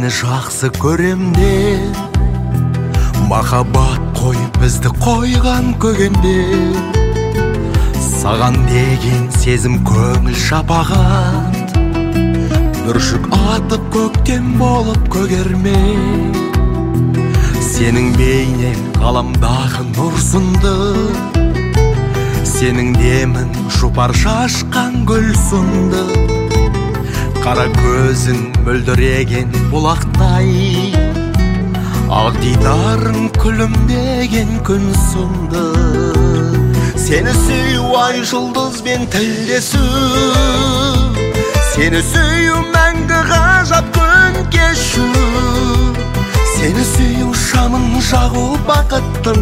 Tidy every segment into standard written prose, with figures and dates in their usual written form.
Сені жақсы көремде, махаббат қойып бізді қойған көгенде. Саған деген сезім көңіл шапағат, бүршік атып көктем болып көгерме. Сенің бейнең ғаламдағы нұр сынды, сенің демің жұпар шашқан гүл сынды. Қара көзің мөлдіреген бұлақтай, ақ дидарың күлімдеген күн сынды. Сені сүю ай жұлдызбен тілдесу, сені сүю мәңгі ғажап күн кешу. Сені сүю шамын жағу бақыттың,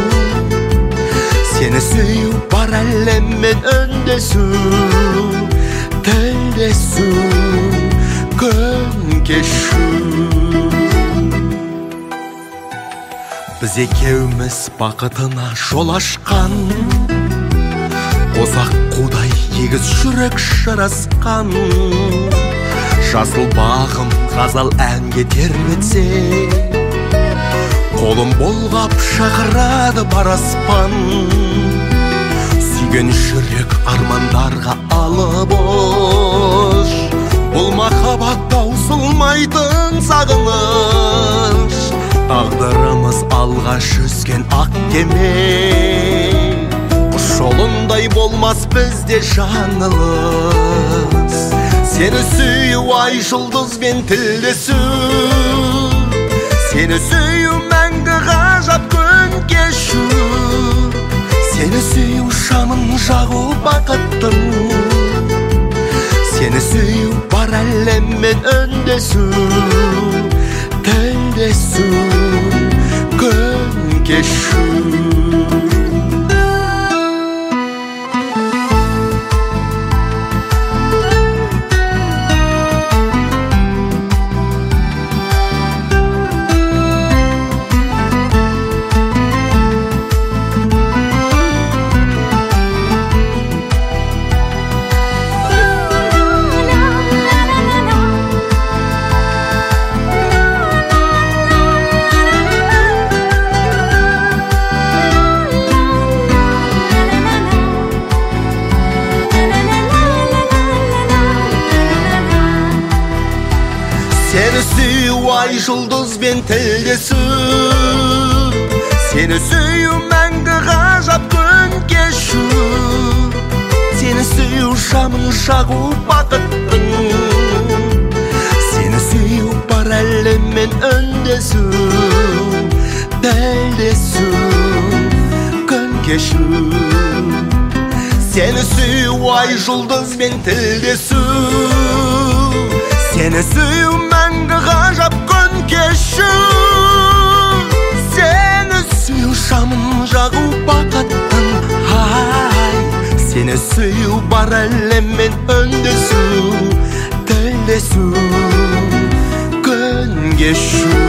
сені сүю бар әлеммен үндесу, тілдесу, күн кешу. Біз екеуміз бақытына жол ашқан, ұзақ қудай егіз жүрек жарасқан. Жасыл бағым ғазал әнге тербетсе, қолым болғап шақырады бар аспан. Сүйген жүрек армандарға алып-ош, бұл махаббат таусылмайтын сағыныш. Тағдырымыз алғаш жүзген ақ кеме, құс жолындай болмас бізде жаңылыс. Сені сүю ай жұлдызбен тілдесу, сені сүю мәңгі ғажап күн кешу. Сені сүю шамын жағу бақыттың, сені сүю бар әлеммен үндесу, тілдесу, күн кешу. Seni süyu ay жұлдызбен тілдесу, сені süyu мәңгі ғажап күн кешу. Сені süyu шамын жағу бақыттың, сені süyu бар әлеммен үндесу, тілдесу, күн кешу. Seni süyu ay жұлдызбен тілдесу, сені süyu мәңгі ғажап күн кешу. Сені süyu шамын жағу бақыттың, сені süyu бар әлеммен үндесу, тілдесу, күн кешу.